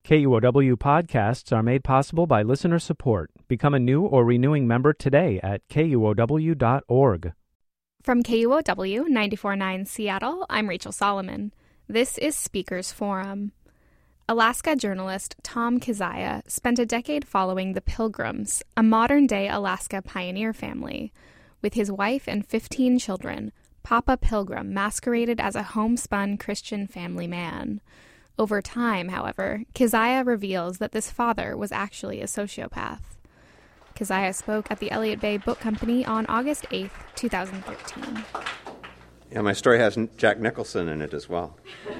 KUOW podcasts are made possible by listener support. Become a new or renewing member today at KUOW.org. From KUOW 94.9 Seattle, I'm Rachel Solomon. This is Speakers Forum. Alaska journalist Tom Kizaya spent a decade following the Pilgrims, a modern-day Alaska pioneer family. With his wife and 15 children, Papa Pilgrim masqueraded as a homespun Christian family man. Over time, however, Kizaya reveals that this father was actually a sociopath. Kizaya spoke at the Elliott Bay Book Company on August 8, 2013. Yeah, my story has Jack Nicholson in it as well.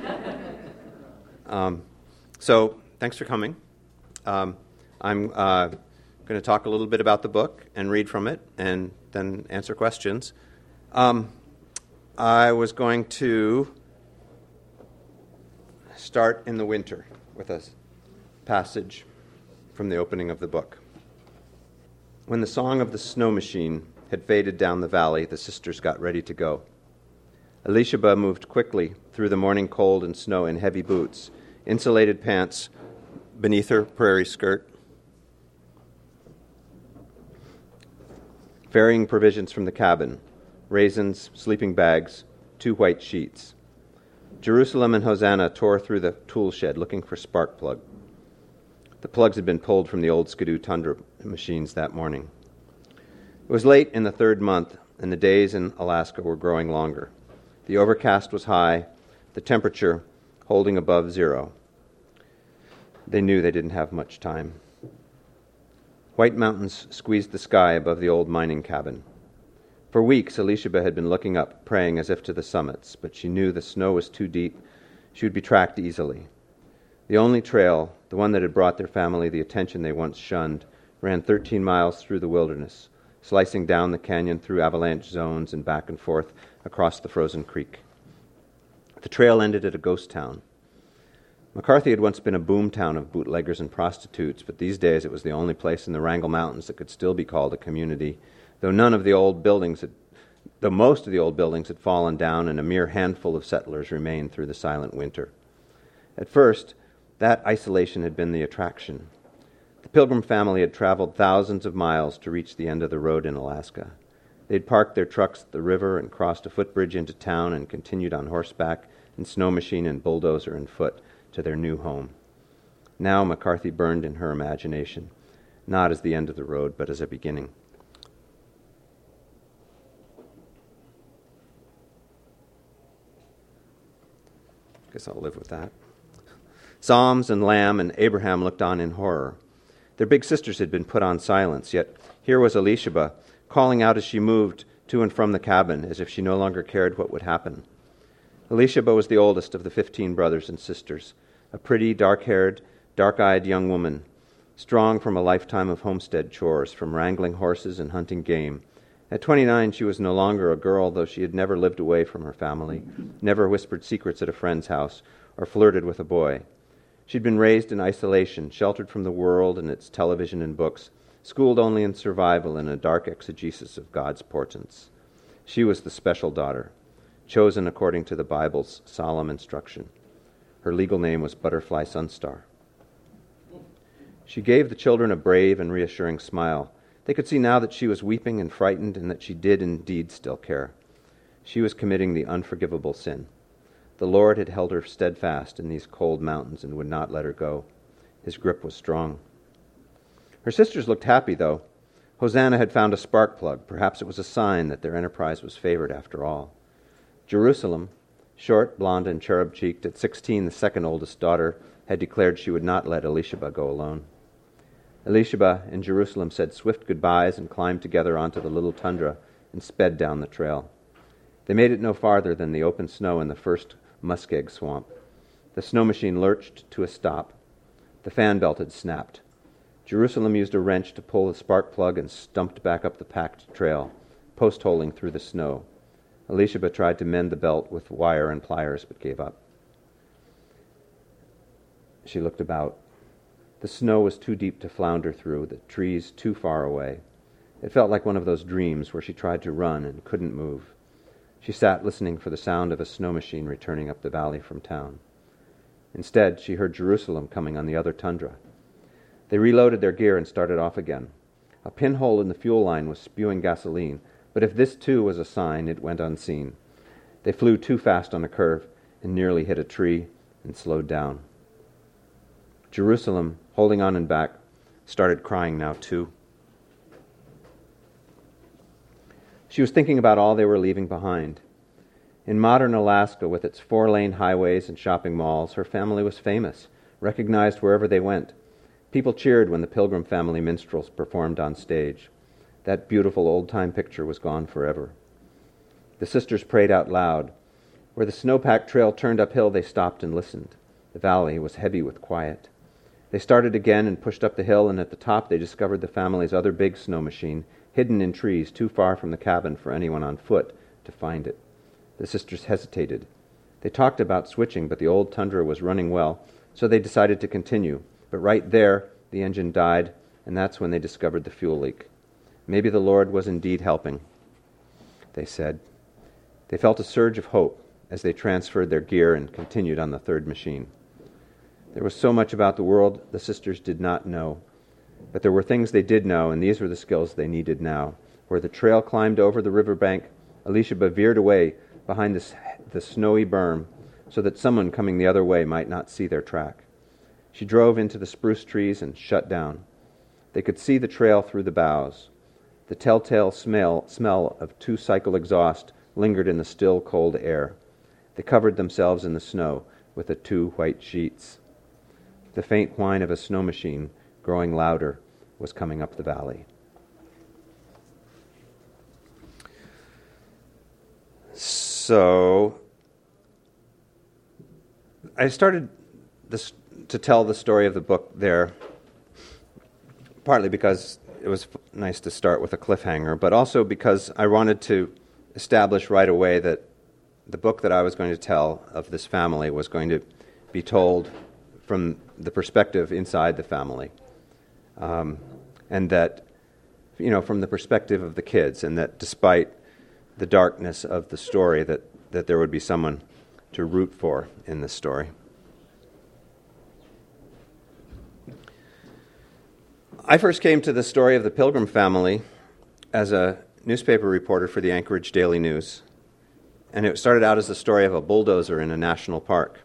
So, thanks for coming. I'm going to talk a little bit about the book and read from it and then answer questions. I was going to start in the winter with a passage from the opening of the book. When the song of the snow machine had faded down the valley, the sisters got ready to go. Elishaba moved quickly through the morning cold and snow in heavy boots, insulated pants beneath her prairie skirt, ferrying provisions from the cabin, raisins, sleeping bags, 2 white sheets. Jerusalem and Hosanna tore through the tool shed looking for spark plug. The plugs had been pulled from the old Skidoo Tundra machines that morning. It was late in the 3rd month, and the days in Alaska were growing longer. The overcast was high, the temperature holding above 0. They knew they didn't have much time. White mountains squeezed the sky above the old mining cabin. For weeks, Elishaba had been looking up, praying as if to the summits, but she knew the snow was too deep. She would be tracked easily. The only trail, the one that had brought their family the attention they once shunned, ran 13 miles through the wilderness, slicing down the canyon through avalanche zones and back and forth across the frozen creek. The trail ended at a ghost town. McCarthy had once been a boom town of bootleggers and prostitutes, but these days it was the only place in the Wrangell Mountains that could still be called a community, though most of the old buildings had fallen down and a mere handful of settlers remained through the silent winter. At first, that isolation had been the attraction. The Pilgrim family had traveled thousands of miles to reach the end of the road in Alaska. They'd parked their trucks at the river and crossed a footbridge into town and continued on horseback and snow machine and bulldozer and foot to their new home. Now McCarthy burned in her imagination, not as the end of the road, but as a beginning. Guess I'll live with that. Psalms and Lamb and Abraham looked on in horror. Their big sisters had been put on silence, yet here was Elishaba calling out as she moved to and from the cabin, as if she no longer cared what would happen. Elishaba was the oldest of the 15 brothers and sisters, a pretty, dark-haired, dark-eyed young woman, strong from a lifetime of homestead chores, from wrangling horses and hunting game. At 29, she was no longer a girl, though she had never lived away from her family, never whispered secrets at a friend's house, or flirted with a boy. She'd been raised in isolation, sheltered from the world and its television and books, schooled only in survival and a dark exegesis of God's portents. She was the special daughter, chosen according to the Bible's solemn instruction. Her legal name was Butterfly Sunstar. She gave the children a brave and reassuring smile. They could see now that she was weeping and frightened and that she did indeed still care. She was committing the unforgivable sin. The Lord had held her steadfast in these cold mountains and would not let her go. His grip was strong. Her sisters looked happy, though. Hosanna had found a spark plug. Perhaps it was a sign that their enterprise was favored after all. Jerusalem, short, blonde, and cherub-cheeked, at 16, the second oldest daughter, had declared she would not let Elishaba go alone. Elishaba and Jerusalem said swift goodbyes and climbed together onto the little tundra and sped down the trail. They made it no farther than the open snow in the first muskeg swamp. The snow machine lurched to a stop. The fan belt had snapped. Jerusalem used a wrench to pull the spark plug and stumped back up the packed trail, post-holing through the snow. Elishaba tried to mend the belt with wire and pliers, but gave up. She looked about. The snow was too deep to flounder through, the trees too far away. It felt like one of those dreams where she tried to run and couldn't move. She sat listening for the sound of a snow machine returning up the valley from town. Instead, she heard Jerusalem coming on the other tundra. They reloaded their gear and started off again. A pinhole in the fuel line was spewing gasoline, but if this too was a sign, it went unseen. They flew too fast on a curve and nearly hit a tree and slowed down. Jerusalem, holding on and back, started crying now too. She was thinking about all they were leaving behind. In modern Alaska, with its 4-lane highways and shopping malls, her family was famous, recognized wherever they went. People cheered when the Pilgrim family minstrels performed on stage. That beautiful old-time picture was gone forever. The sisters prayed out loud. Where the snowpack trail turned uphill, they stopped and listened. The valley was heavy with quiet. They started again and pushed up the hill, and at the top they discovered the family's other big snow machine, hidden in trees too far from the cabin for anyone on foot to find it. The sisters hesitated. They talked about switching, but the old Tundra was running well, so they decided to continue. But right there, the engine died, and that's when they discovered the fuel leak. Maybe the Lord was indeed helping, they said. They felt a surge of hope as they transferred their gear and continued on the third machine. There was so much about the world the sisters did not know, but there were things they did know, and these were the skills they needed now. Where the trail climbed over the riverbank, Elisheba veered away behind the snowy berm so that someone coming the other way might not see their track. She drove into the spruce trees and shut down. They could see the trail through the boughs. The telltale smell of two-cycle exhaust lingered in the still, cold air. They covered themselves in the snow with the 2 white sheets. The faint whine of a snow machine, growing louder, was coming up the valley. So I started to tell the story of the book there, partly because it was nice to start with a cliffhanger, but also because I wanted to establish right away that the book that I was going to tell of this family was going to be told from the perspective inside the family, and that, from the perspective of the kids, and that despite the darkness of the story, that there would be someone to root for in this story. I first came to the story of the Pilgrim family as a newspaper reporter for the Anchorage Daily News, and it started out as the story of a bulldozer in a national park.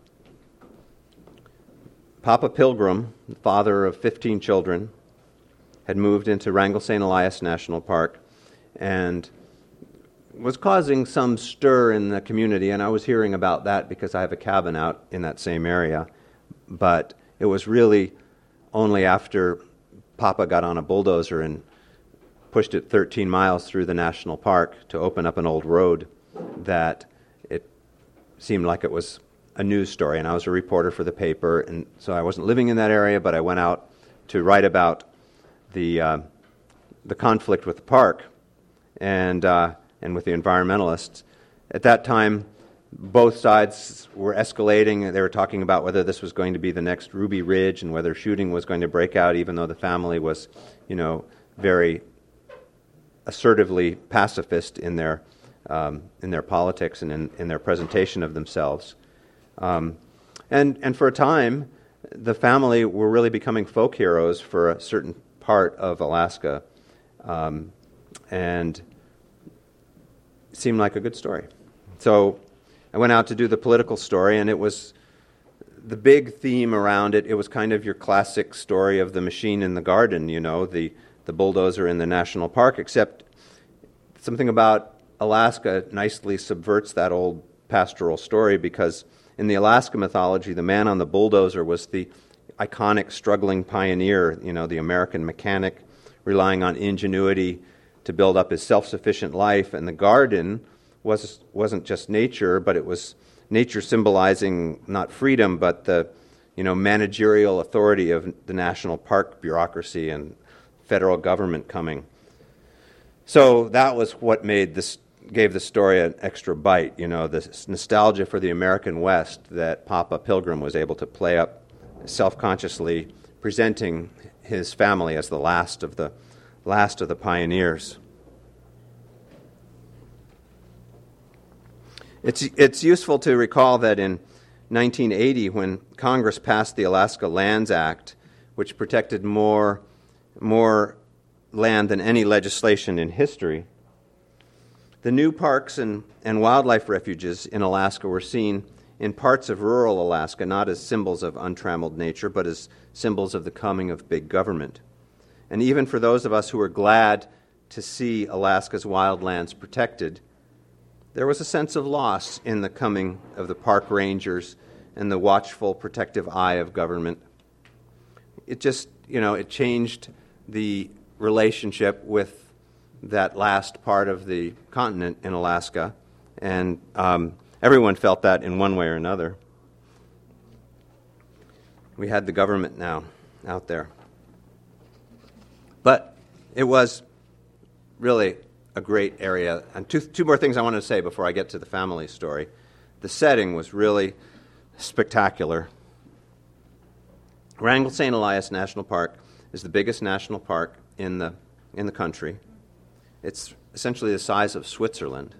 Papa Pilgrim, the father of 15 children, had moved into Wrangell St. Elias National Park and was causing some stir in the community, and I was hearing about that because I have a cabin out in that same area. But it was really only after Papa got on a bulldozer and pushed it 13 miles through the national park to open up an old road that it seemed like it was a news story. And I was a reporter for the paper, and so I wasn't living in that area, but I went out to write about the conflict with the park and with the environmentalists. At that time, both sides were escalating. They were talking about whether this was going to be the next Ruby Ridge and whether shooting was going to break out, even though the family was, very assertively pacifist in their politics and in their presentation of themselves. And for a time, the family were really becoming folk heroes for a certain part of Alaska, and it seemed like a good story. So I went out to do the political story, and it was the big theme around it. It was kind of your classic story of the machine in the garden, the bulldozer in the national park, except something about Alaska nicely subverts that old pastoral story, because in the Alaska mythology, the man on the bulldozer was the iconic struggling pioneer, the American mechanic, relying on ingenuity to build up his self-sufficient life. And the garden wasn't just nature, but it was nature symbolizing not freedom, but the managerial authority of the national park bureaucracy and federal government coming. So that was what gave the story an extra bite, this nostalgia for the American West that Papa Pilgrim was able to play up self-consciously, presenting his family as the last of the pioneers. It's useful to recall that in 1980, when Congress passed the Alaska Lands Act, which protected more land than any legislation in history, the new parks and wildlife refuges in Alaska were seen in parts of rural Alaska not as symbols of untrammeled nature, but as symbols of the coming of big government. And even for those of us who were glad to see Alaska's wildlands protected, there was a sense of loss in the coming of the park rangers and the watchful, protective eye of government. It just, it changed the relationship with that last part of the continent in Alaska, and everyone felt that in one way or another. We had the government now out there. But it was really a great area. And two more things I want to say before I get to the family story. The setting was really spectacular. Wrangell St. Elias National Park is the biggest national park in the country. It's essentially the size of Switzerland.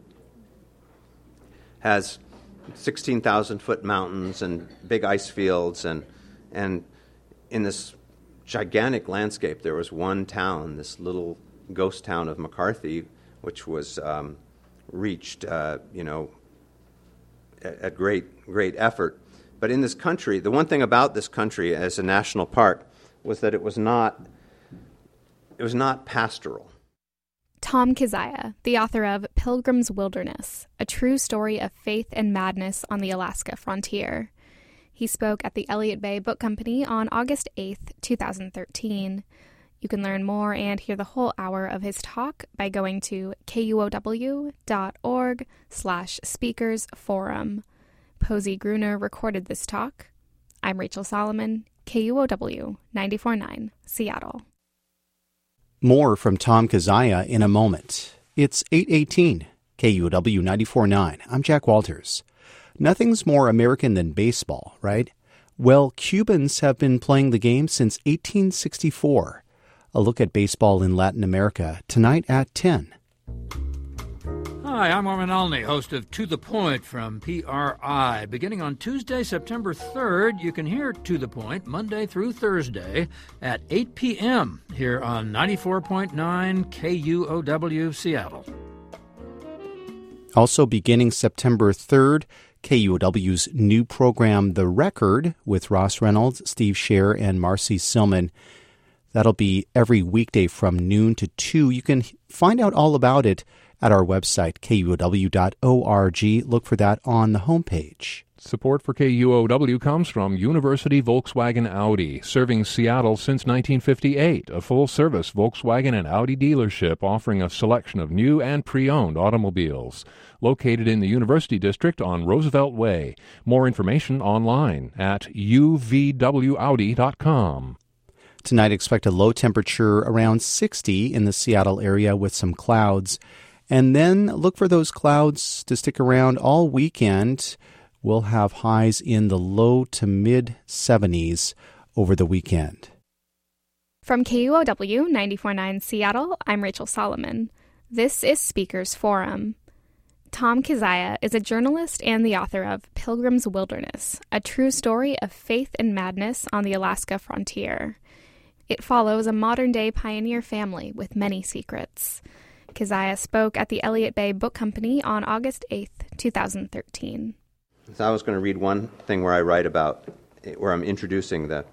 Has 16,000-foot mountains and big ice fields, and in this gigantic landscape, there was one town, this little ghost town of McCarthy, which was reached, at great effort. But in this country, the one thing about this country as a national park was that it was not pastoral. Tom Kizaya, the author of Pilgrim's Wilderness, a true story of faith and madness on the Alaska frontier. He spoke at the Elliott Bay Book Company on August 8th, 2013. You can learn more and hear the whole hour of his talk by going to kuow.org/speakersforum. Posey Gruner recorded this talk. I'm Rachel Solomon, KUOW 94.9, Seattle. More from Tom Kizaya in a moment. It's 8:18, KUOW 94.9. I'm Jack Walters. Nothing's more American than baseball, right? Well, Cubans have been playing the game since 1864. A look at baseball in Latin America tonight at 10. Hi, I'm Armin Alney, host of To The Point from PRI. Beginning on Tuesday, September 3rd, you can hear To The Point Monday through Thursday at 8 p.m. here on 94.9 KUOW Seattle. Also beginning September 3rd, KUOW's new program, The Record, with Ross Reynolds, Steve Scher, and Marcy Silman. That'll be every weekday from noon to 2. You can find out all about it at our website, kuow.org. Look for that on the homepage. Support for KUOW comes from University Volkswagen Audi, serving Seattle since 1958, a full-service Volkswagen and Audi dealership offering a selection of new and pre-owned automobiles. Located in the University District on Roosevelt Way. More information online at uvwaudi.com. Tonight, expect a low temperature around 60 in the Seattle area with some clouds. And then look for those clouds to stick around all weekend. We'll have highs in the low to mid 70s over the weekend. From KUOW 94.9 Seattle, I'm Rachel Solomon. This is Speakers Forum. Tom Kizaya is a journalist and the author of Pilgrim's Wilderness, a true story of faith and madness on the Alaska frontier. It follows a modern-day pioneer family with many secrets. Kizaya spoke at the Elliott Bay Book Company on August 8th, 2013. So I was going to read one thing where I write about, where I'm introducing the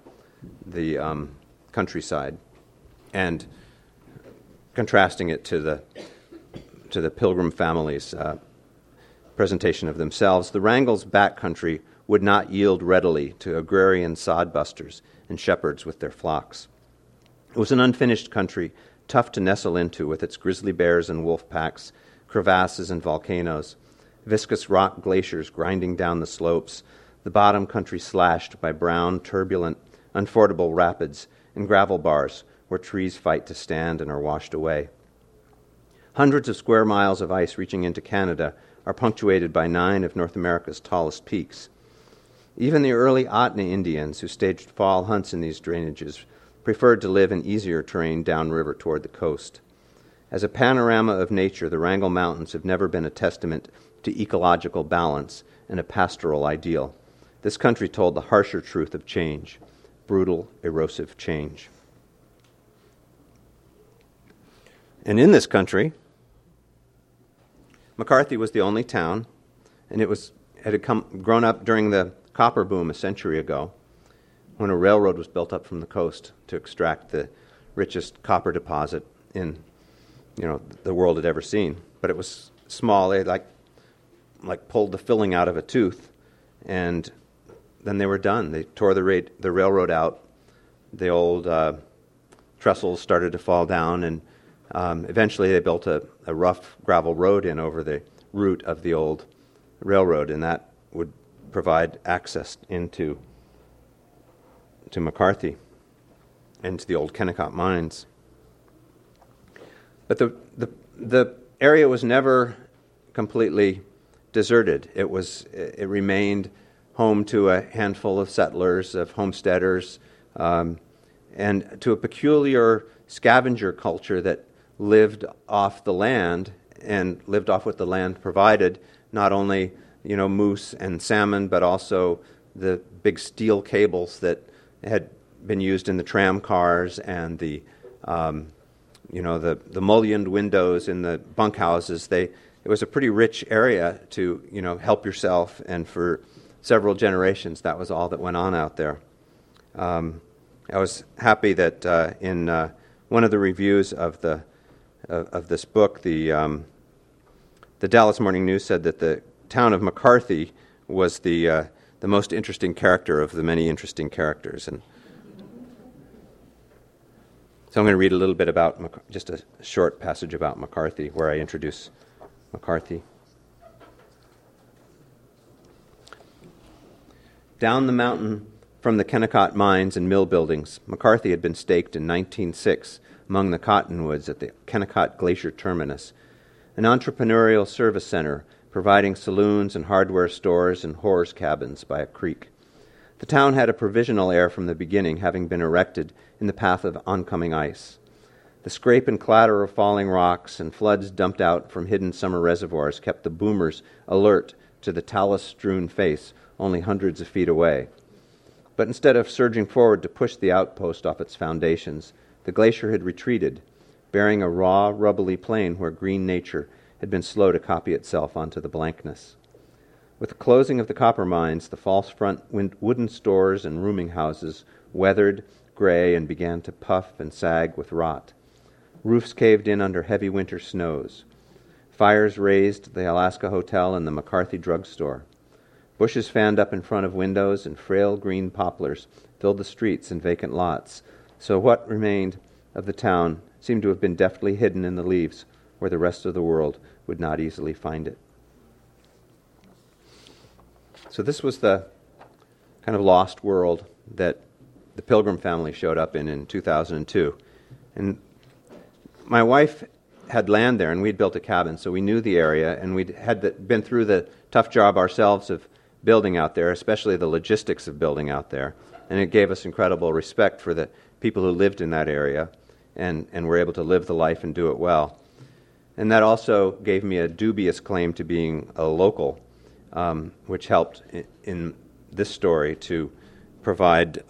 countryside and contrasting it to the Pilgrim family's presentation of themselves. The Wrangells' backcountry would not yield readily to agrarian sodbusters and shepherds with their flocks. It was an unfinished country, tough to nestle into with its grizzly bears and wolf packs, crevasses and volcanoes, viscous rock glaciers grinding down the slopes, the bottom country slashed by brown, turbulent, unfordable rapids and gravel bars where trees fight to stand and are washed away. Hundreds of square miles of ice reaching into Canada are punctuated by 9 of North America's tallest peaks. Even the early Otney Indians who staged fall hunts in these drainages preferred to live in easier terrain downriver toward the coast. As a panorama of nature, the Wrangell Mountains have never been a testament to ecological balance and a pastoral ideal, this country told the harsher truth of change, brutal, erosive change. And in this country, McCarthy was the only town, and it had grown up during the copper boom a century ago, when a railroad was built up from the coast to extract the richest copper deposit in, the world had ever seen. But it was small. They like pulled the filling out of a tooth, and then they were done. They tore the railroad out. The old trestles started to fall down, and eventually they built a rough gravel road in over the route of the old railroad, and that would provide access into McCarthy and to the old Kennecott mines. But the area was never completely deserted. It remained home to a handful of settlers, of homesteaders, and to a peculiar scavenger culture that lived off the land and lived off what the land provided, not only moose and salmon, but also the big steel cables that had been used in the tram cars and the mullioned windows in the bunkhouses. It was a pretty rich area to help yourself, and for several generations that was all that went on out there. I was happy that in one of the reviews of this book, the Dallas Morning News said that the town of McCarthy was the most interesting character of the many interesting characters. And so I'm going to read a little bit about, just a short passage about McCarthy, where I introduce McCarthy. Down the mountain from the Kennecott mines and mill buildings, McCarthy had been staked in 1906 among the cottonwoods at the Kennecott Glacier Terminus, an entrepreneurial service center providing saloons and hardware stores and whores' cabins by a creek. The town had a provisional air from the beginning, having been erected in the path of oncoming ice. The scrape and clatter of falling rocks and floods dumped out from hidden summer reservoirs kept the boomers alert to the talus-strewn face only hundreds of feet away. But instead of surging forward to push the outpost off its foundations, the glacier had retreated, bearing a raw, rubbly plain where green nature had been slow to copy itself onto the blankness. With the closing of the copper mines, the false front wooden stores and rooming houses weathered, gray, and began to puff and sag with rot. Roofs caved in under heavy winter snows. Fires razed the Alaska Hotel and the McCarthy drugstore. Bushes fanned up in front of windows, and frail green poplars filled the streets and vacant lots, so what remained of the town seemed to have been deftly hidden in the leaves where the rest of the world would not easily find it. So this was the kind of lost world that the Pilgrim family showed up in 2002. And my wife had land there, and we'd built a cabin, so we knew the area, and we'd been through the tough job ourselves of building out there, especially the logistics of building out there. And it gave us incredible respect for the people who lived in that area and were able to live the life and do it well. And that also gave me a dubious claim to being a local, which helped in this story to provide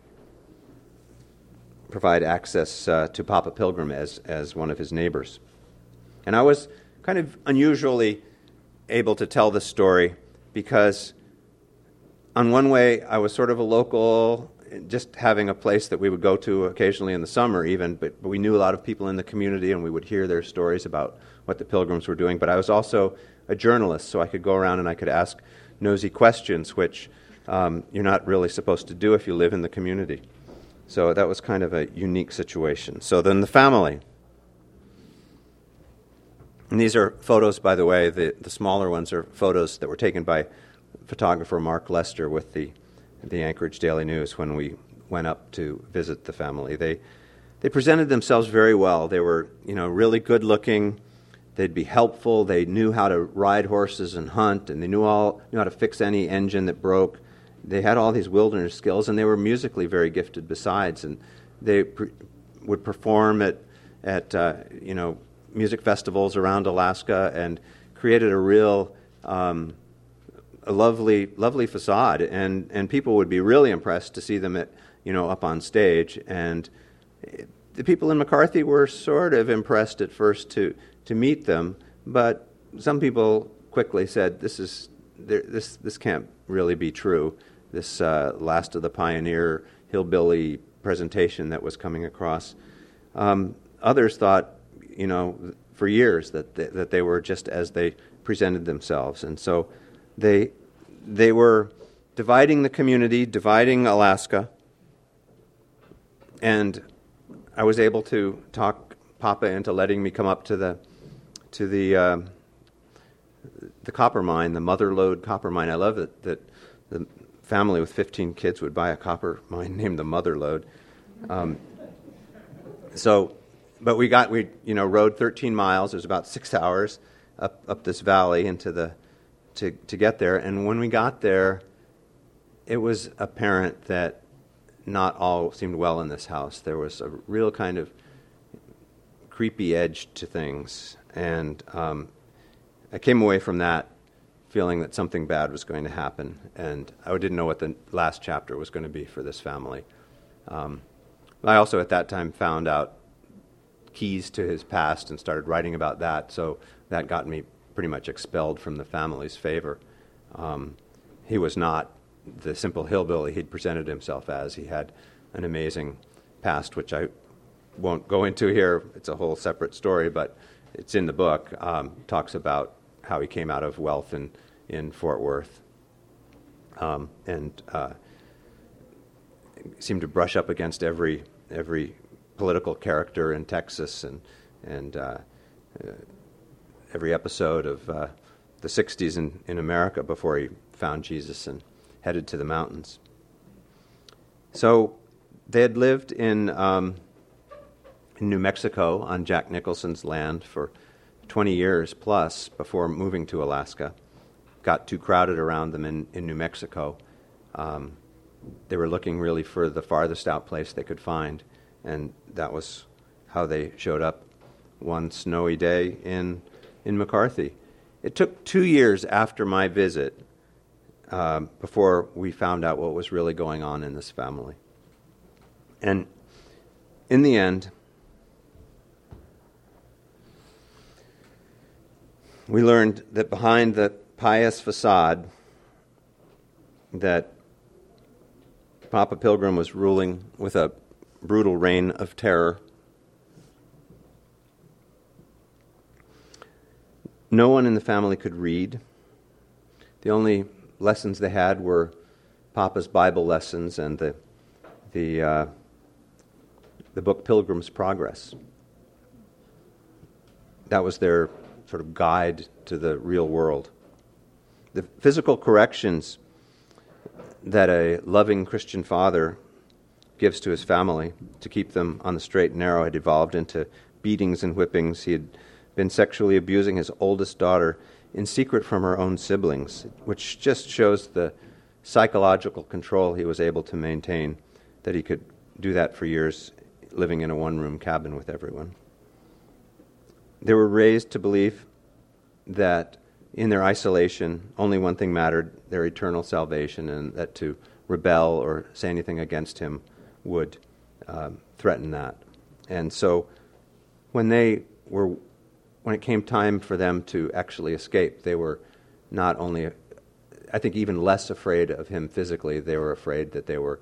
access to Papa Pilgrim as one of his neighbors. And I was kind of unusually able to tell this story because on one way I was sort of a local, just having a place that we would go to occasionally in the summer even, but we knew a lot of people in the community and we would hear their stories about what the Pilgrims were doing. But I was also a journalist, so I could go around and I could ask nosy questions, which you're not really supposed to do if you live in the community. So that was kind of a unique situation. So then the family. And these are photos, by the way. The smaller ones are photos that were taken by photographer Mark Lester with the Anchorage Daily News when we went up to visit the family. They presented themselves very well. They were, really good looking. They'd be helpful. They knew how to ride horses and hunt, and they knew how to fix any engine that broke. They had all these wilderness skills, and they were musically very gifted besides. And they would perform at music festivals around Alaska and created a real a lovely, lovely facade, and people would be really impressed to see them up on stage. And the people in McCarthy were sort of impressed at first to meet them, but some people quickly said, this can't really be true. This Last of the Pioneer hillbilly presentation that was coming across. Others thought, for years that they were just as they presented themselves, and so they were dividing the community, dividing Alaska, and I was able to talk Papa into letting me come up to the copper mine, the Mother Lode copper mine. I love that the family with 15 kids would buy a copper mine named the Mother Lode. But we rode 13 miles. It was about 6 hours up this valley to get there. And when we got there, it was apparent that not all seemed well in this house. There was a real kind of creepy edge to things, and I came away from that feeling that something bad was going to happen, and I didn't know what the last chapter was going to be for this family. I also at that time found out keys to his past and started writing about that, so that got me pretty much expelled from the family's favor. He was not the simple hillbilly he'd presented himself as. He had an amazing past, which I won't go into here. It's a whole separate story, but it's in the book. Talks about how he came out of wealth in Fort Worth, and seemed to brush up against every political character in Texas and every episode of the 60s in America before he found Jesus and headed to the mountains. So they had lived in New Mexico on Jack Nicholson's land for 20 years plus before moving to Alaska. Got too crowded around them in New Mexico. They were looking really for the farthest out place they could find, and that was how they showed up one snowy day in McCarthy. It took 2 years after my visit before we found out what was really going on in this family. And in the end, we learned that behind the pious facade that Papa Pilgrim was ruling with a brutal reign of terror, no one in the family could read. The only lessons they had were Papa's Bible lessons and the book Pilgrim's Progress. That was their sort of guide to the real world. The physical corrections that a loving Christian father gives to his family to keep them on the straight and narrow had evolved into beatings and whippings. He had been sexually abusing his oldest daughter in secret from her own siblings, which just shows the psychological control he was able to maintain, that he could do that for years, living in a one-room cabin with everyone. They were raised to believe that in their isolation, only one thing mattered, their eternal salvation, and that to rebel or say anything against him would threaten that. And so when it came time for them to actually escape, they were not only, I think, even less afraid of him physically. They were afraid that they were,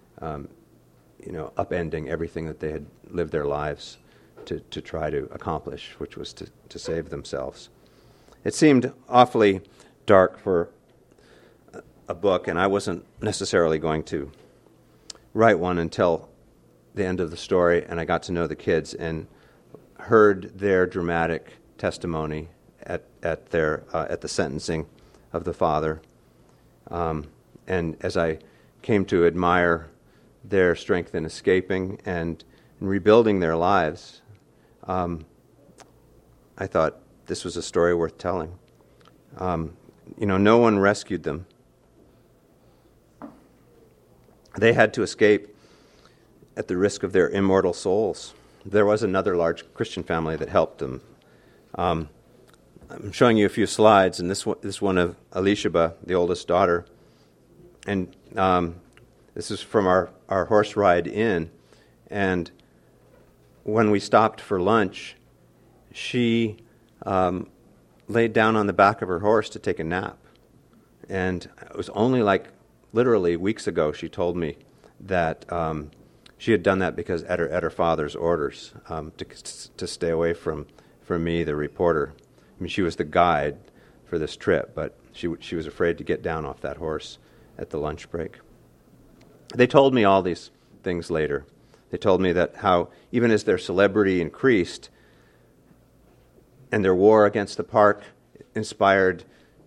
upending everything that they had lived their lives to try to accomplish, which was to save themselves. It seemed awfully dark for a book, and I wasn't necessarily going to write one until the end of the story, and I got to know the kids and heard their dramatic testimony at the sentencing of the father, and as I came to admire their strength in escaping and in rebuilding their lives, I thought this was a story worth telling. No one rescued them. They had to escape at the risk of their immortal souls. There was another large Christian family that helped them. I'm showing you a few slides, and this one of Elisheba, the oldest daughter. And this is from our horse ride in. And when we stopped for lunch, she laid down on the back of her horse to take a nap. And it was only literally weeks ago she told me that she had done that because at her father's orders to stay away from me, the reporter. I mean, she was the guide for this trip, but she was afraid to get down off that horse at the lunch break. They told me all these things later. They told me that how even as their celebrity increased and their war against the park inspired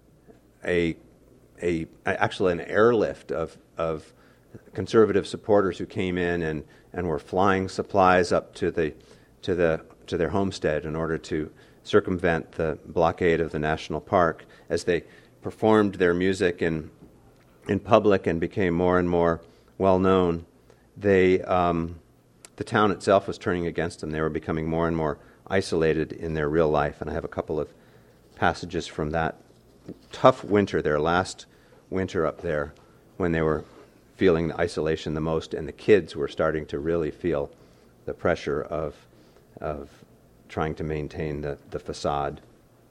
actually an airlift of conservative supporters who came in and were flying supplies up to their homestead in order to circumvent the blockade of the national park. As they performed their music in public and became more and more well known, the town itself was turning against them. They were becoming more and more isolated in their real life. And I have a couple of passages from that tough winter, their last winter up there, when they were feeling the isolation the most, and the kids were starting to really feel the pressure of trying to maintain the facade.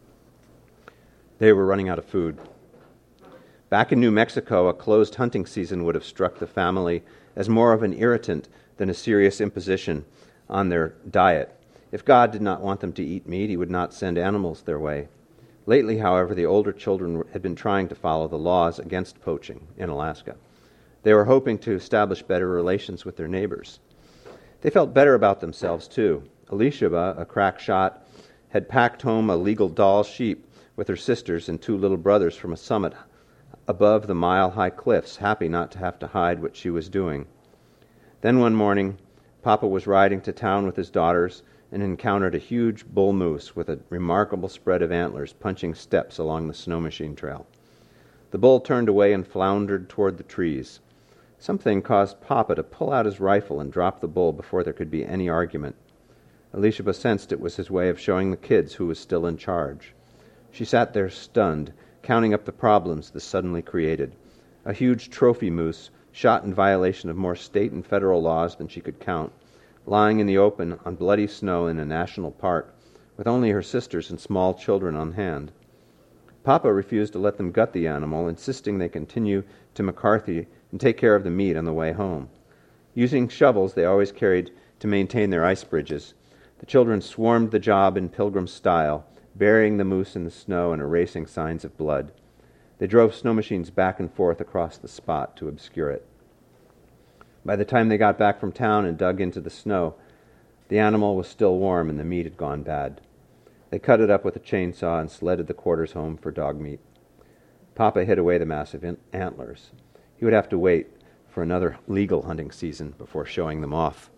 They were running out of food. Back in New Mexico, a closed hunting season would have struck the family as more of an irritant than a serious imposition on their diet. If God did not want them to eat meat, he would not send animals their way. Lately, however, the older children had been trying to follow the laws against poaching in Alaska. They were hoping to establish better relations with their neighbors. They felt better about themselves, too. Elisheba, a crack shot, had packed home a legal doll sheep with her sisters and 2 little brothers from a summit above the mile-high cliffs, happy not to have to hide what she was doing. Then one morning, Papa was riding to town with his daughters and encountered a huge bull moose with a remarkable spread of antlers punching steps along the snow machine trail. The bull turned away and floundered toward the trees. Something caused Papa to pull out his rifle and drop the bull before there could be any argument. Elisheba sensed it was his way of showing the kids who was still in charge. She sat there stunned, counting up the problems this suddenly created. A huge trophy moose, shot in violation of more state and federal laws than she could count, lying in the open on bloody snow in a national park, with only her sisters and small children on hand. Papa refused to let them gut the animal, insisting they continue to McCarthy and take care of the meat on the way home. Using shovels they always carried to maintain their ice bridges, the children swarmed the job in Pilgrim style, burying the moose in the snow and erasing signs of blood. They drove snow machines back and forth across the spot to obscure it. By the time they got back from town and dug into the snow, the animal was still warm and the meat had gone bad. They cut it up with a chainsaw and sledded the quarters home for dog meat. Papa hid away the massive antlers. He would have to wait for another legal hunting season before showing them off.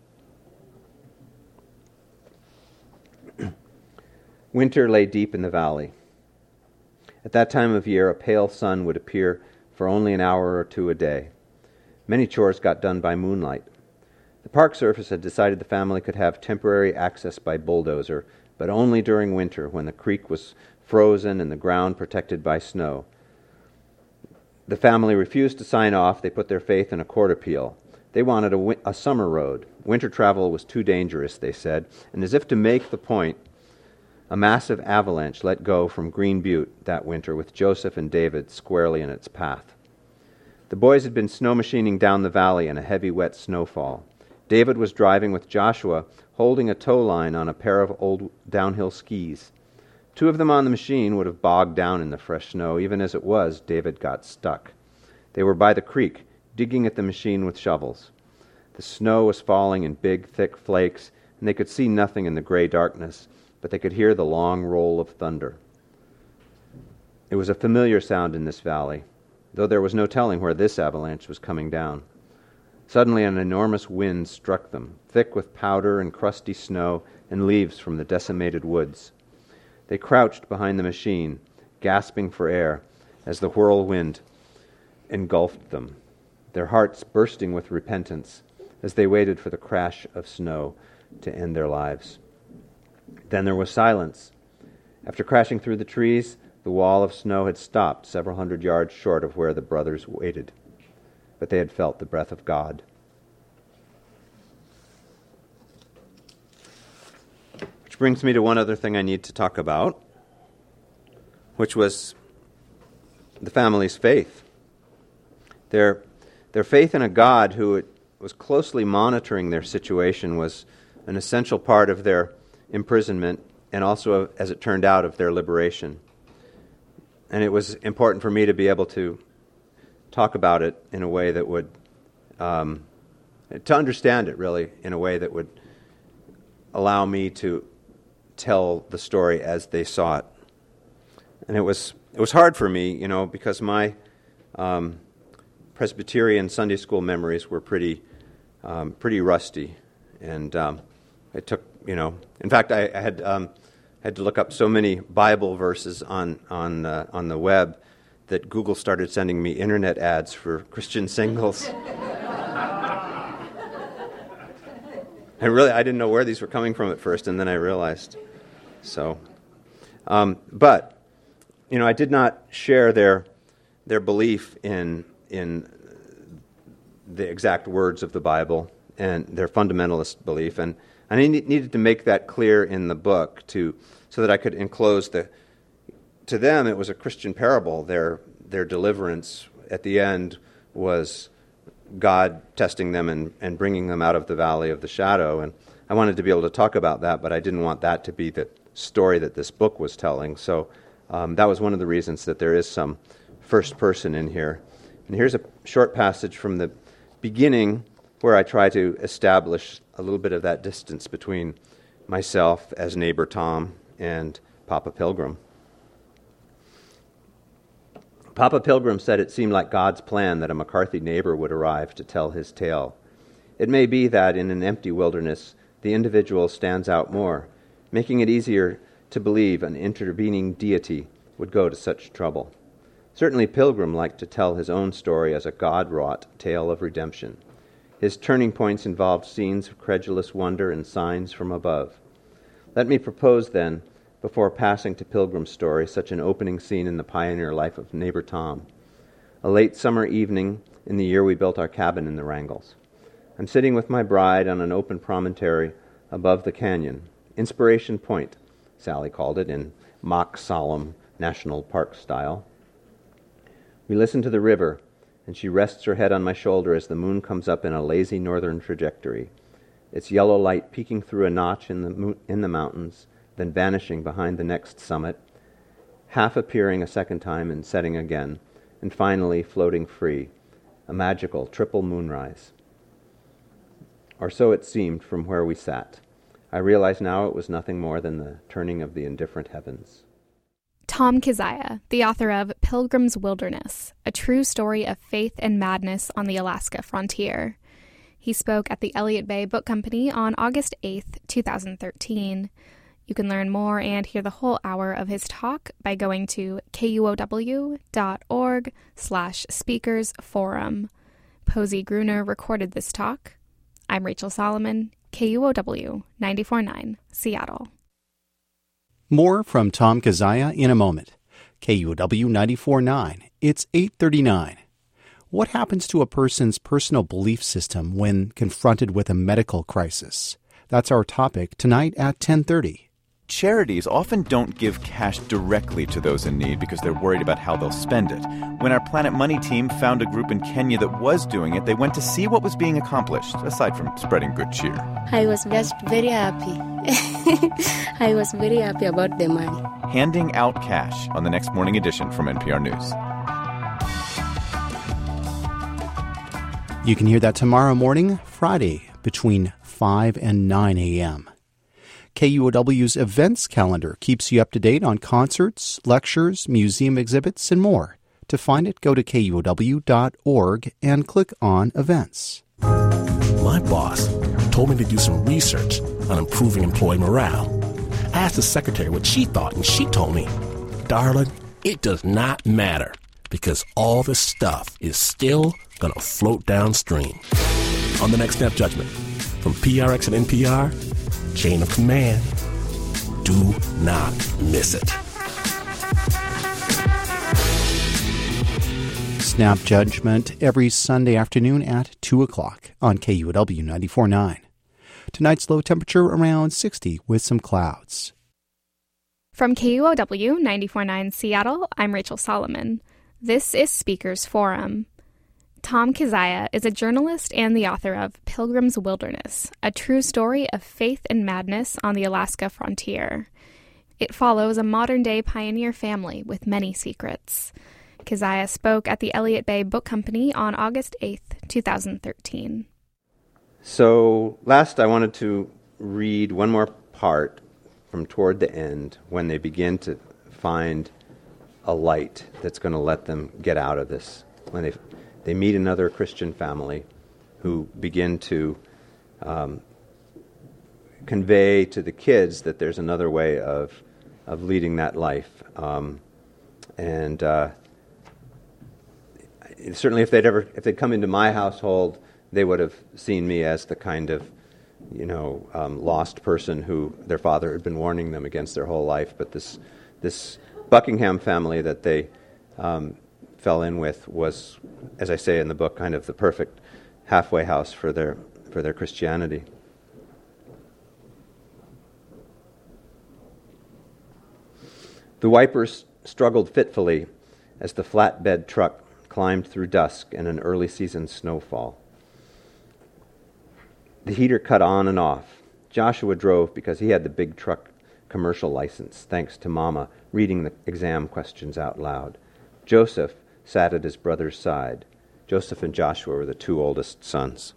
Winter lay deep in the valley. At that time of year, a pale sun would appear for only an hour or 2 a day. Many chores got done by moonlight. The Park Service had decided the family could have temporary access by bulldozer, but only during winter when the creek was frozen and the ground protected by snow. The family refused to sign off. They put their faith in a court appeal. They wanted a summer road. Winter travel was too dangerous, they said, and as if to make the point, a massive avalanche let go from Green Butte that winter with Joseph and David squarely in its path. The boys had been snow machining down the valley in a heavy, wet snowfall. David was driving with Joshua, holding a tow line on a pair of old downhill skis. 2 of them on the machine would have bogged down in the fresh snow. Even as it was, David got stuck. They were by the creek, digging at the machine with shovels. The snow was falling in big, thick flakes, and they could see nothing in the gray darkness, but they could hear the long roll of thunder. It was a familiar sound in this valley, though there was no telling where this avalanche was coming down. Suddenly an enormous wind struck them, thick with powder and crusty snow and leaves from the decimated woods. They crouched behind the machine, gasping for air as the whirlwind engulfed them, their hearts bursting with repentance as they waited for the crash of snow to end their lives. Then there was silence, After crashing through the trees, the wall of snow had stopped several hundred yards short of where the brothers waited. But they had felt the breath of God. Which brings me to one other thing I need to talk about, which was the family's faith. Their faith in a God who was closely monitoring their situation was an essential part of their imprisonment and also, as it turned out, of their liberation. And it was important for me to be able to talk about it in a way that would, to understand it really, in a way that would allow me to tell the story as they saw it. And it was hard for me, because my Presbyterian Sunday school memories were pretty rusty, and it took, in fact, I had to look up so many Bible verses on the web that Google started sending me internet ads for Christian singles. And really, I didn't know where these were coming from at first, and then I realized. So, but I did not share their belief in the exact words of the Bible and their fundamentalist belief, and I needed to make that clear in the book so that I could enclose to them it was a Christian parable. Their deliverance at the end was God testing them and bringing them out of the valley of the shadow, and I wanted to be able to talk about that, but I didn't want that to be the story that this book was telling. So that was one of the reasons that there is some first person in here. And here's a short passage from the beginning where I try to establish a little bit of that distance between myself as neighbor Tom and Papa Pilgrim. Papa Pilgrim said it seemed like God's plan that a McCarthy neighbor would arrive to tell his tale. It may be that in an empty wilderness, the individual stands out more, making it easier to believe an intervening deity would go to such trouble. Certainly Pilgrim liked to tell his own story as a God-wrought tale of redemption. His turning points involved scenes of credulous wonder and signs from above. Let me propose, then, before passing to Pilgrim's story, such an opening scene in the pioneer life of neighbor Tom. A late summer evening in the year we built our cabin in the Wrangles. I'm sitting with my bride on an open promontory above the canyon. Inspiration Point, Sally called it, in mock solemn national park style. We listen to the river, and she rests her head on my shoulder as the moon comes up in a lazy northern trajectory, its yellow light peeking through a notch in the mountains, then vanishing behind the next summit, half appearing a second time and setting again, and finally floating free, a magical triple moonrise. Or so it seemed from where we sat. I realize now it was nothing more than the turning of the indifferent heavens. Tom Kiziah, the author of Pilgrim's Wilderness, a true story of faith and madness on the Alaska frontier. He spoke at the Elliott Bay Book Company on August 8th, 2013. You can learn more and hear the whole hour of his talk by going to kuow.org/speakersforum. Posey Gruner recorded this talk. I'm Rachel Solomon, KUOW 94.9, Seattle. More from Tom Kiziah in a moment. KUOW 94.9. It's 8:39. What happens to a person's personal belief system when confronted with a medical crisis? That's our topic tonight at 10:30. Charities often don't give cash directly to those in need because they're worried about how they'll spend it. When our Planet Money team found a group in Kenya that was doing it, they went to see what was being accomplished, aside from spreading good cheer. I was just very happy. I was very happy about the money. Handing out cash on the next morning edition from NPR News. You can hear that tomorrow morning, Friday, between 5 and 9 a.m. KUOW's events calendar keeps you up to date on concerts, lectures, museum exhibits, and more. To find it, go to KUOW.org and click on Events. My boss told me to do some research on improving employee morale. I asked the secretary what she thought, and she told me, darling, it does not matter because all this stuff is still going to float downstream. On the next Snap Judgment, from PRX and NPR, Chain of Command. Do not miss it. Snap Judgment every Sunday afternoon at 2 o'clock on KUOW 94.9. Tonight's low temperature around 60 with some clouds. From KUOW 94.9 Seattle, I'm Rachel Solomon. This is Speakers Forum. Tom Kizaya is a journalist and the author of Pilgrim's Wilderness, a true story of faith and madness on the Alaska frontier. It follows a modern-day pioneer family with many secrets. Kizaya spoke at the Elliott Bay Book Company on August 8th, 2013. So last I wanted to read one more part from toward the end when they begin to find a light that's going to let them get out of this. When they meet another Christian family who begin to convey to the kids that there's another way of leading that life. Certainly if they'd come into my household, they would have seen me as the kind of, lost person who their father had been warning them against their whole life. But this Buckingham family that they fell in with was, as I say in the book, kind of the perfect halfway house for their Christianity. The Wipers struggled fitfully as the flatbed truck climbed through dusk and an early season snowfall. The heater cut on and off. Joshua drove because he had the big truck commercial license, thanks to Mama reading the exam questions out loud. Joseph sat at his brother's side. Joseph and Joshua were the two oldest sons.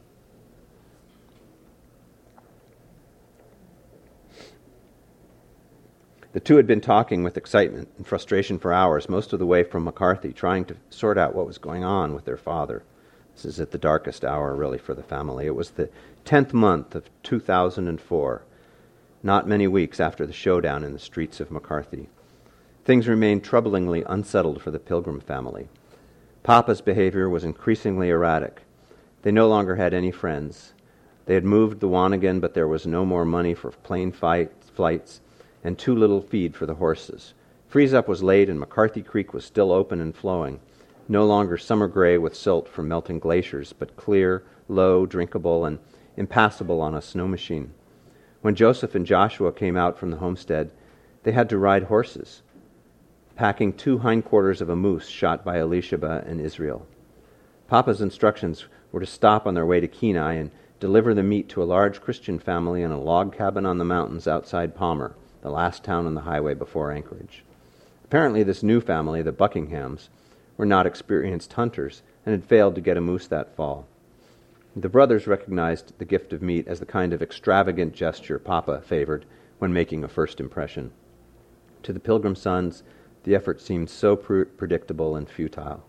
The two had been talking with excitement and frustration for hours, most of the way from McCarthy, trying to sort out what was going on with their father. This is at the darkest hour, really, for the family. It was the 10th month of 2004, not many weeks after the showdown in the streets of McCarthy. Things remained troublingly unsettled for the Pilgrim family. Papa's behavior was increasingly erratic. They no longer had any friends. They had moved the Wanagan, but there was no more money for plane flights, and too little feed for the horses. Freeze-up was late, and McCarthy Creek was still open and flowing, no longer summer gray with silt from melting glaciers, but clear, low, drinkable, and impassable on a snow machine. When Joseph and Joshua came out from the homestead, they had to ride horses, packing 2 hindquarters of a moose shot by Elisheba and Israel. Papa's instructions were to stop on their way to Kenai and deliver the meat to a large Christian family in a log cabin on the mountains outside Palmer, the last town on the highway before Anchorage. Apparently this new family, the Buckinghams, were not experienced hunters and had failed to get a moose that fall. The brothers recognized the gift of meat as the kind of extravagant gesture Papa favored when making a first impression. To the Pilgrim sons, the effort seemed so predictable and futile.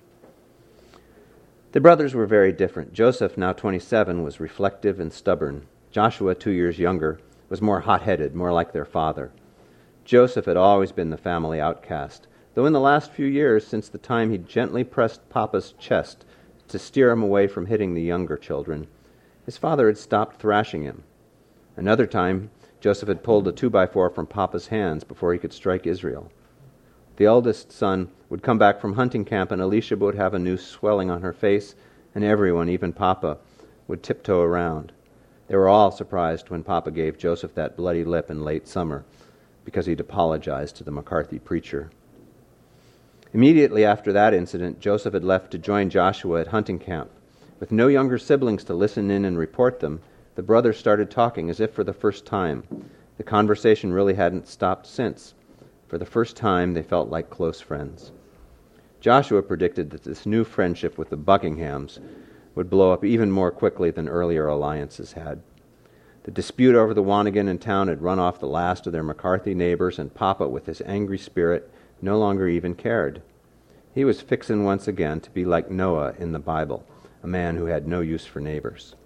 The brothers were very different. Joseph, now 27, was reflective and stubborn. Joshua, 2 years younger, was more hot-headed, more like their father. Joseph had always been the family outcast, though in the last few years, since the time he gently pressed Papa's chest to steer him away from hitting the younger children, his father had stopped thrashing him. Another time, Joseph had pulled a 2x4 from Papa's hands before he could strike Israel. The eldest son would come back from hunting camp, and Alicia would have a noose swelling on her face, and everyone, even Papa, would tiptoe around. They were all surprised when Papa gave Joseph that bloody lip in late summer, because he'd apologized to the McCarthy preacher. Immediately after that incident, Joseph had left to join Joshua at hunting camp. With no younger siblings to listen in and report them, the brothers started talking as if for the first time. The conversation really hadn't stopped since. For the first time, they felt like close friends. Joshua predicted that this new friendship with the Buckinghams would blow up even more quickly than earlier alliances had. The dispute over the Wanagan in town had run off the last of their McCarthy neighbors, and Papa, with his angry spirit, no longer even cared. He was fixin' once again to be like Noah in the Bible, a man who had no use for neighbors.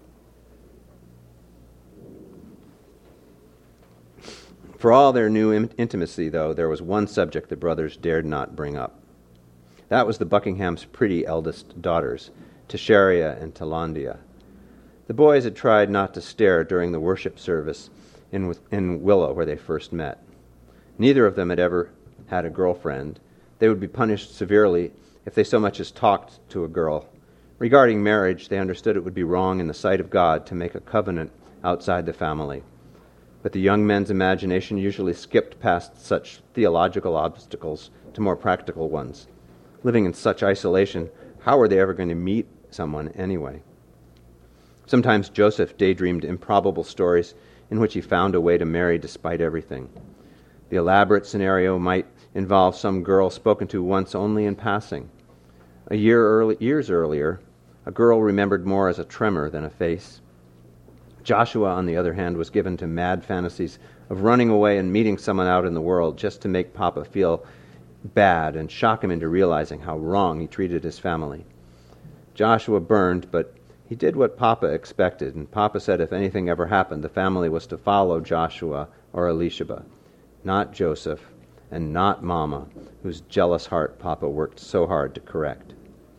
For all their new intimacy, though, there was one subject the brothers dared not bring up. That was the Buckinghams' pretty eldest daughters, Tisharia and Talandia. The boys had tried not to stare during the worship service, in Willow, where they first met. Neither of them had ever had a girlfriend. They would be punished severely if they so much as talked to a girl. Regarding marriage, they understood it would be wrong in the sight of God to make a covenant outside the family. But the young men's imagination usually skipped past such theological obstacles to more practical ones. Living in such isolation, how were they ever going to meet someone anyway? Sometimes Joseph daydreamed improbable stories in which he found a way to marry despite everything. The elaborate scenario might involve some girl spoken to once only in passing. Years earlier, a girl remembered more as a tremor than a face. Joshua, on the other hand, was given to mad fantasies of running away and meeting someone out in the world just to make Papa feel bad and shock him into realizing how wrong he treated his family. Joshua burned, but he did what Papa expected, and Papa said if anything ever happened, the family was to follow Joshua or Elisheba, not Joseph, and not Mama, whose jealous heart Papa worked so hard to correct.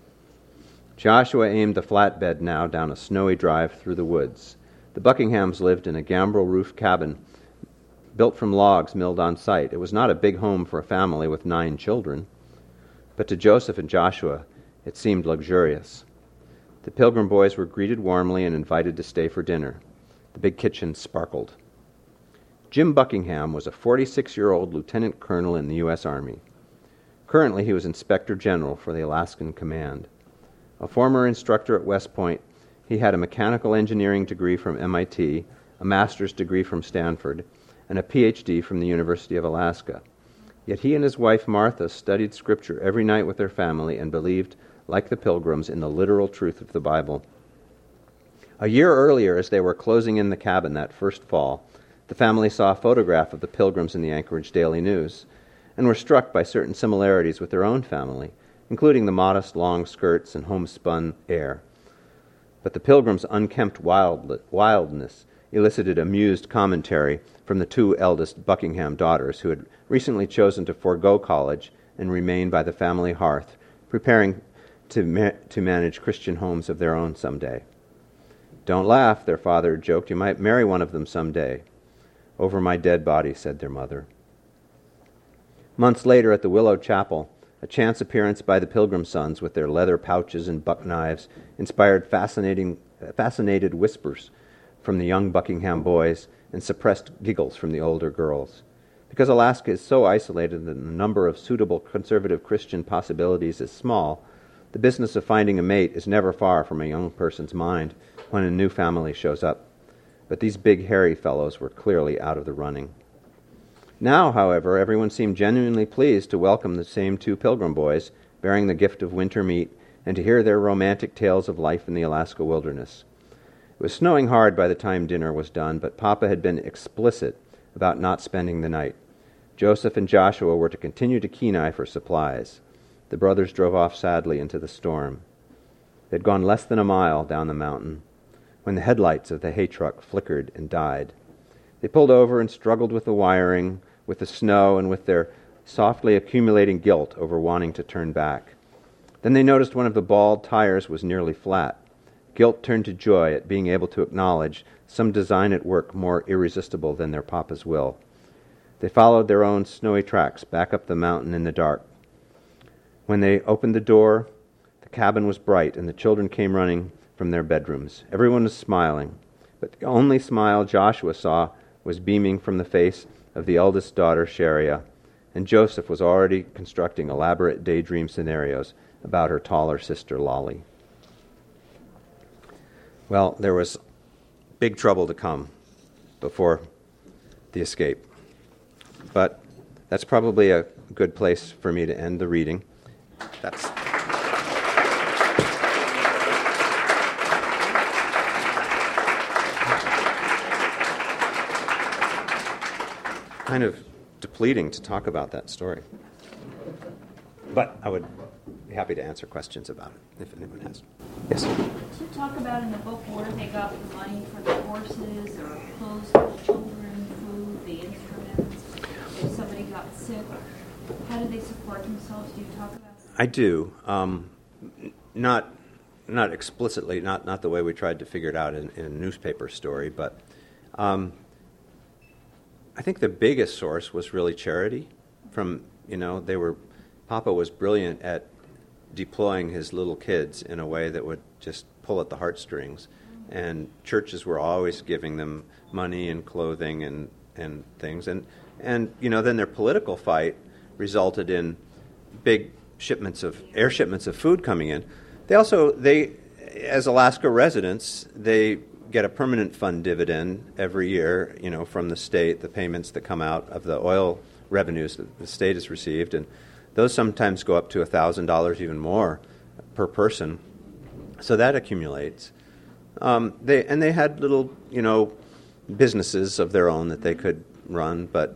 Joshua aimed the flatbed now down a snowy drive through the woods. The Buckinghams lived in a gambrel-roof cabin built from logs milled on site. It was not a big home for a family with 9 children, but to Joseph and Joshua it seemed luxurious. The Pilgrim boys were greeted warmly and invited to stay for dinner. The big kitchen sparkled. Jim Buckingham was a 46-year-old lieutenant colonel in the U.S. Army. Currently, he was Inspector General for the Alaskan Command. A former instructor at West Point, he had a mechanical engineering degree from MIT, a master's degree from Stanford, and a Ph.D. from the University of Alaska. Yet he and his wife Martha studied Scripture every night with their family and believed, like the Pilgrims, in the literal truth of the Bible. A year earlier, as they were closing in the cabin that first fall, the family saw a photograph of the Pilgrims in the Anchorage Daily News and were struck by certain similarities with their own family, including the modest long skirts and homespun air. But the Pilgrims' unkempt wildness elicited amused commentary from the 2 eldest Buckingham daughters who had recently chosen to forego college and remain by the family hearth, preparing to manage Christian homes of their own someday. "Don't laugh," their father joked. "You might marry one of them someday." "Over my dead body," said their mother. Months later at the Willow Chapel, a chance appearance by the Pilgrim sons with their leather pouches and buck knives inspired fascinated whispers from the young Buckingham boys and suppressed giggles from the older girls. Because Alaska is so isolated and the number of suitable conservative Christian possibilities is small, the business of finding a mate is never far from a young person's mind when a new family shows up. But these big, hairy fellows were clearly out of the running. Now, however, everyone seemed genuinely pleased to welcome the same 2 Pilgrim boys, bearing the gift of winter meat, and to hear their romantic tales of life in the Alaska wilderness. It was snowing hard by the time dinner was done, but Papa had been explicit about not spending the night. Joseph and Joshua were to continue to Kenai for supplies. The brothers drove off sadly into the storm. They'd gone less than a mile down the mountain when the headlights of the hay truck flickered and died. They pulled over and struggled with the wiring, with the snow, and with their softly accumulating guilt over wanting to turn back. Then they noticed one of the bald tires was nearly flat. Guilt turned to joy at being able to acknowledge some design at work more irresistible than their papa's will. They followed their own snowy tracks back up the mountain in the dark. When they opened the door, the cabin was bright, and the children came running from their bedrooms. Everyone was smiling, but the only smile Joshua saw was beaming from the face of the eldest daughter, Sharia, and Joseph was already constructing elaborate daydream scenarios about her taller sister, Lolly. Well, there was big trouble to come before the escape. But that's probably a good place for me to end the reading. That's kind of depleting to talk about that story. But I would be happy to answer questions about it if anyone has. Yes? Did you talk about in the book where they got the money for the horses or clothes for the children, food, the instruments? If somebody got sick, how did they support themselves? Do you talk about that? I do. Not explicitly, not the way we tried to figure it out in a newspaper story, but I think the biggest source was really charity. Papa was brilliant at deploying his little kids in a way that would just pull at the heartstrings. And churches were always giving them money and clothing and things. And then their political fight resulted in big air shipments of food coming in. They, as Alaska residents, they get a permanent fund dividend every year, from the state, the payments that come out of the oil revenues that the state has received. And those sometimes go up to $1,000, even more, per person. So that accumulates. They had little, businesses of their own that they could run, but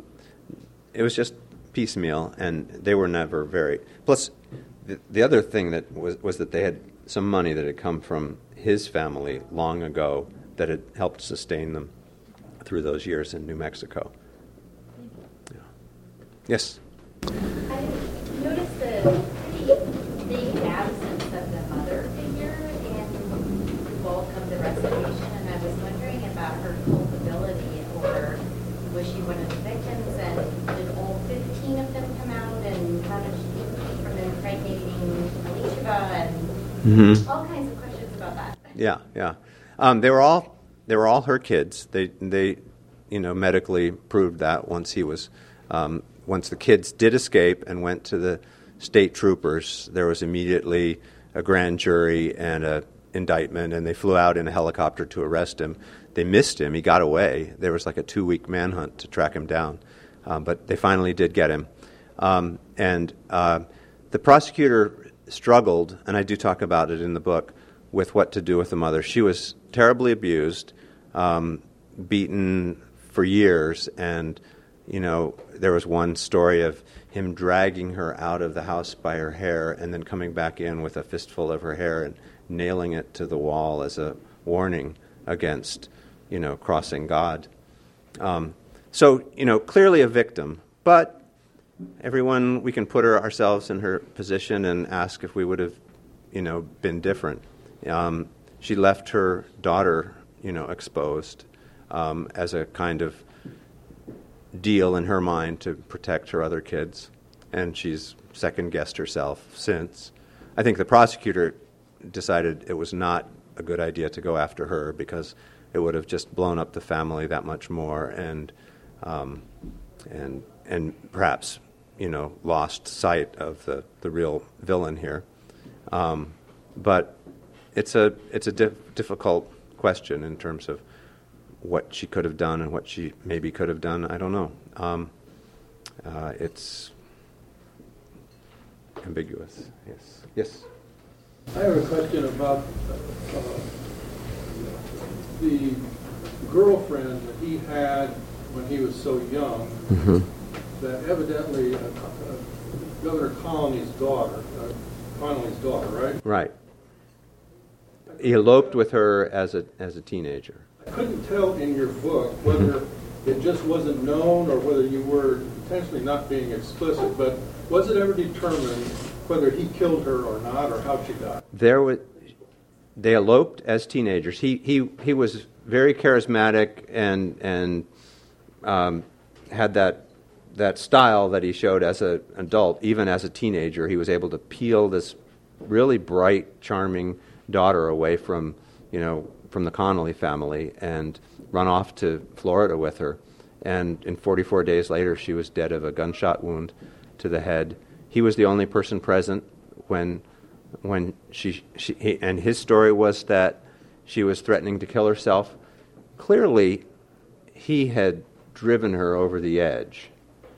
it was just piecemeal, and they were never very. Plus, the other thing that was that they had some money that had come from his family long ago that had helped sustain them through those years in New Mexico. Yeah. Yes. I noticed the pretty big absence of the mother figure in the bulk of the recitation, and I was wondering about her culpability, or was she one of the victims, and did all 15 of them come out, and how did she keep from impregnating Elisheba, and all kinds of questions about that. Yeah. They were all her kids. They medically proved that once he was. Once the kids did escape and went to the state troopers, there was immediately a grand jury and an indictment, and they flew out in a helicopter to arrest him. They missed him. He got away. There was like a 2-week manhunt to track him down, but they finally did get him. And the prosecutor struggled, and I do talk about it in the book, with what to do with the mother. She was terribly abused, beaten for years, and there was one story of him dragging her out of the house by her hair and then coming back in with a fistful of her hair and nailing it to the wall as a warning against, crossing God. So, clearly a victim, but everyone, we can put ourselves in her position and ask if we would have, been different. She left her daughter, exposed as a kind of deal in her mind to protect her other kids, and she's second-guessed herself since. I think the prosecutor decided it was not a good idea to go after her because it would have just blown up the family that much more, and perhaps lost sight of the real villain here. But it's a difficult question in terms of what she could have done and what she maybe could have done. I don't know. It's ambiguous. Yes. I have a question about the girlfriend that he had when he was so young, that evidently Governor Connolly's daughter, right? Right. He eloped with her as a teenager. I couldn't tell in your book whether it just wasn't known or whether you were potentially not being explicit, but was it ever determined whether he killed her or not, or how she died? They eloped as teenagers. He was very charismatic and had that style that he showed as an adult. Even as a teenager, he was able to peel this really bright, charming daughter away from the Connolly family and run off to Florida with her. And in 44 days later, she was dead of a gunshot wound to the head. He was the only person present when she and his story was that she was threatening to kill herself. Clearly, he had driven her over the edge.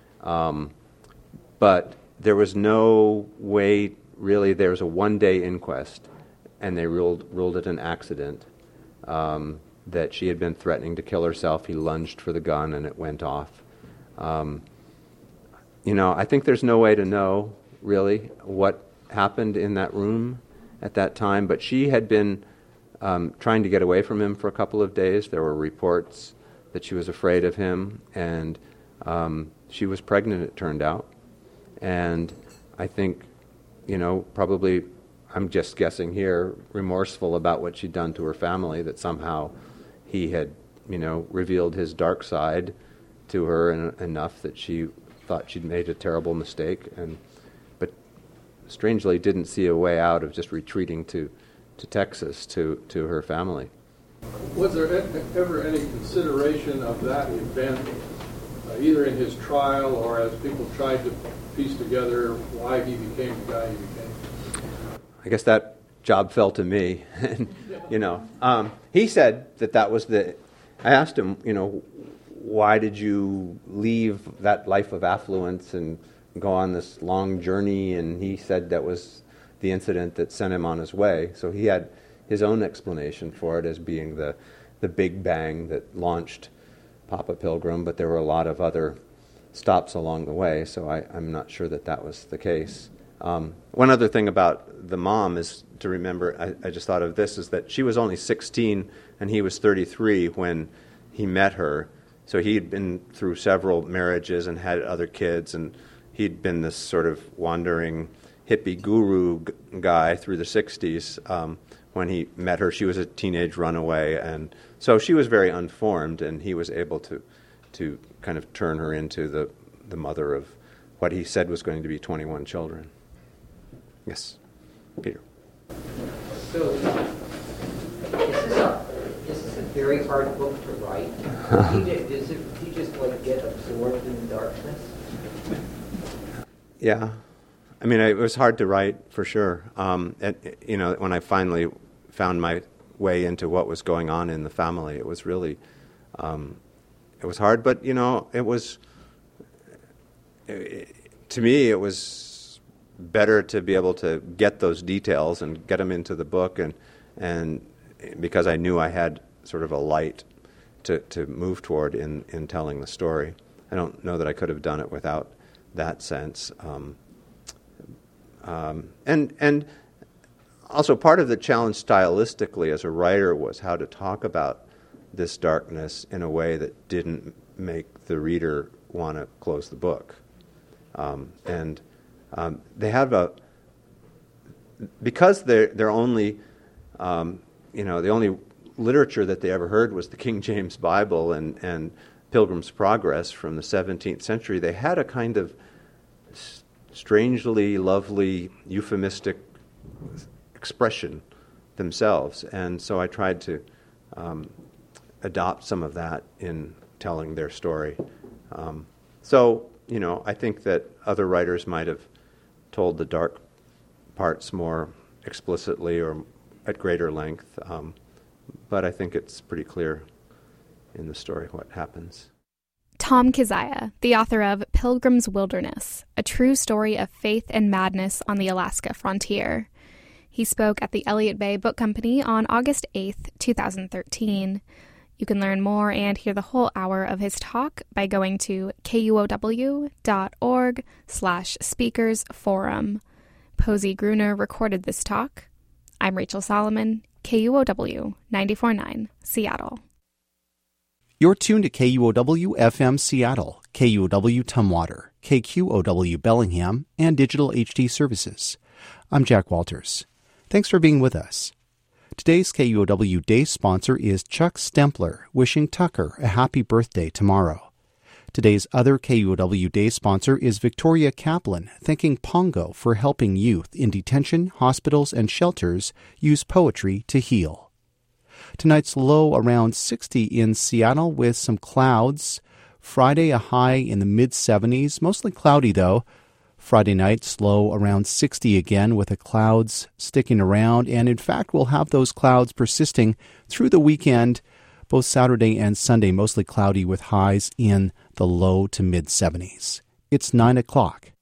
But there was no way, really. There was a one-day inquest, and they ruled it an accident, that she had been threatening to kill herself. He lunged for the gun, and it went off. I think there's no way to know, really, what happened in that room at that time, but she had been trying to get away from him for a couple of days. There were reports that she was afraid of him, and she was pregnant, it turned out. And I think, probably, I'm just guessing here, remorseful about what she'd done to her family, that somehow he had, revealed his dark side to her enough that she thought she'd made a terrible mistake, but strangely didn't see a way out of just retreating to Texas to her family. Was there ever any consideration of that event, either in his trial or as people tried to piece together why he became the guy he became? I guess that job fell to me. He said that was I asked him, why did you leave that life of affluence and go on this long journey? And he said that was the incident that sent him on his way. So he had his own explanation for it as being the big bang that launched Papa Pilgrim, but there were a lot of other stops along the way, so I'm not sure that was the case. One other thing about the mom is to remember, I just thought of this, is that she was only 16 and he was 33 when he met her. So he'd been through several marriages and had other kids, and he'd been this sort of wandering hippie guru guy through the 60s. When he met her, she was a teenage runaway, and so she was very unformed, and he was able to kind of turn her into the mother of what he said was going to be 21 children. Yes, Peter. So, this is a very hard book to write. Does he just get absorbed in the darkness? Yeah. I mean, it was hard to write, for sure. When I finally found my way into what was going on in the family, it was really, it was hard. But, it was, to me, it was better to be able to get those details and get them into the book, and because I knew I had sort of a light to move toward in telling the story. I don't know that I could have done it without that sense. And also part of the challenge stylistically as a writer was how to talk about this darkness in a way that didn't make the reader want to close the book. They have because they're only, the only literature that they ever heard was the King James Bible and Pilgrim's Progress from the 17th century. They had a kind of strangely lovely, euphemistic expression themselves. And so I tried to adopt some of that in telling their story. I think that other writers might have told the dark parts more explicitly or at greater length. But I think it's pretty clear in the story what happens. Tom Kiziah, the author of Pilgrim's Wilderness, a true story of faith and madness on the Alaska frontier. He spoke at the Elliott Bay Book Company on August 8th, 2013. You can learn more and hear the whole hour of his talk by going to kuow.org/speakersforum. Posey Gruner recorded this talk. I'm Rachel Solomon, KUOW 94.9, Seattle. You're tuned to KUOW-FM Seattle, KUOW Tumwater, KQOW Bellingham, and Digital HD Services. I'm Jack Walters. Thanks for being with us. Today's KUOW Day sponsor is Chuck Stempler, wishing Tucker a happy birthday tomorrow. Today's other KUOW Day sponsor is Victoria Kaplan, thanking Pongo for helping youth in detention, hospitals, and shelters use poetry to heal. Tonight's low around 60 in Seattle with some clouds. Friday, a high in the mid-70s, mostly cloudy though. Friday night, low around 60 again with the clouds sticking around. And in fact, we'll have those clouds persisting through the weekend, both Saturday and Sunday, mostly cloudy with highs in the low to mid-70s. It's 9 o'clock.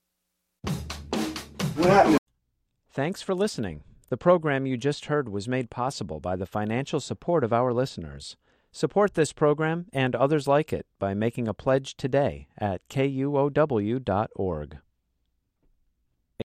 Thanks for listening. The program you just heard was made possible by the financial support of our listeners. Support this program and others like it by making a pledge today at kuow.org.